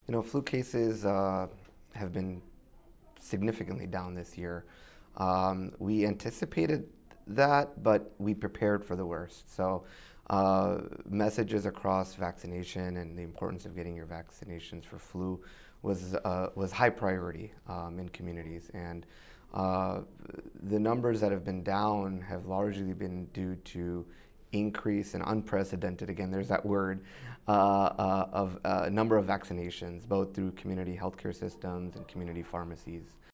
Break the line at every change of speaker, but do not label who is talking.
Flu cases have been significantly down this year. We anticipated that, but we prepared for the worst. So, messages across vaccination and the importance of getting your vaccinations for flu was high priority in communities. And the numbers that have been down have largely been due to increase and unprecedented, again, there's that word, of number of vaccinations, both through community healthcare systems and community pharmacies.